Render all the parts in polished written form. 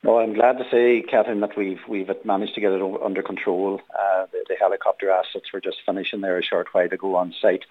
No, I'm glad to say, Catherine, that we've managed to get it under control. The helicopter assets were just finishing there a short while ago on site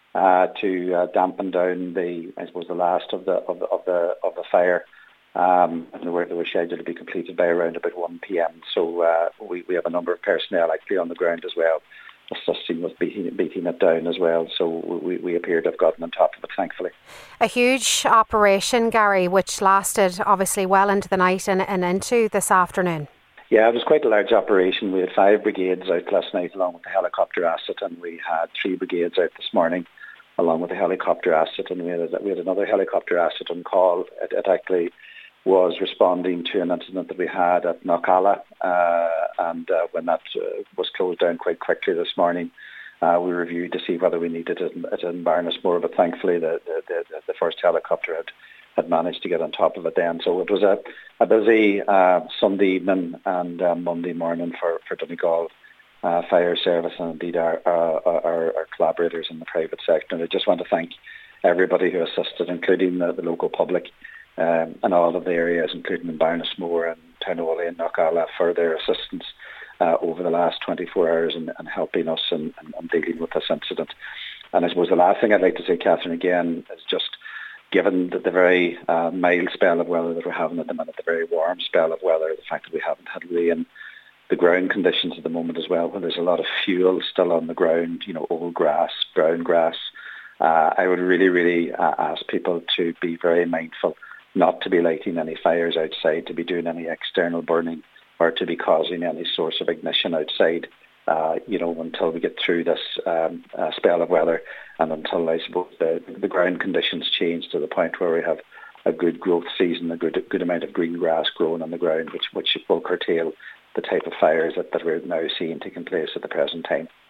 to dampen down the last of the fire. And they were scheduled to be completed by around about 1 p.m. So we have a number of personnel actually on the ground as well, assisting with beating it down as well. So we appear to have gotten on top of it, thankfully. A huge operation, Gary, which lasted obviously well into the night and into this afternoon. Yeah, it was quite a large operation. We had 5 brigades out last night along with the helicopter asset, and we had 3 brigades out this morning along with the helicopter asset, and we had another helicopter asset on call. It actually was responding to an incident that we had at Knockalla, and when that was closed down quite quickly this morning, we reviewed to see whether we needed it in Barnesmore, but thankfully the first helicopter had managed to get on top of it then. So it was a busy Sunday evening and Monday morning for Donegal Fire Service, and indeed our collaborators in the private sector. And I just want to thank everybody who assisted, including the local public, and all of the areas, including in Barnesmore and Townoley and Knockalla, for their assistance over the last 24 hours and helping us and dealing with this incident. And I suppose the last thing I'd like to say, Catherine, again, is just given the very mild spell of weather that we're having at the minute, the very warm spell of weather, the fact that we haven't had rain, the ground conditions at the moment as well, when there's a lot of fuel still on the ground, old grass, brown grass, I would really ask people to be very mindful not to be lighting any fires outside, to be doing any external burning, or to be causing any source of ignition outside, until we get through this spell of weather, and until, I suppose, the ground conditions change to the point where we have a good growth season, a good amount of green grass growing on the ground, which will curtail the type of fires that we're now seeing taking place at the present time.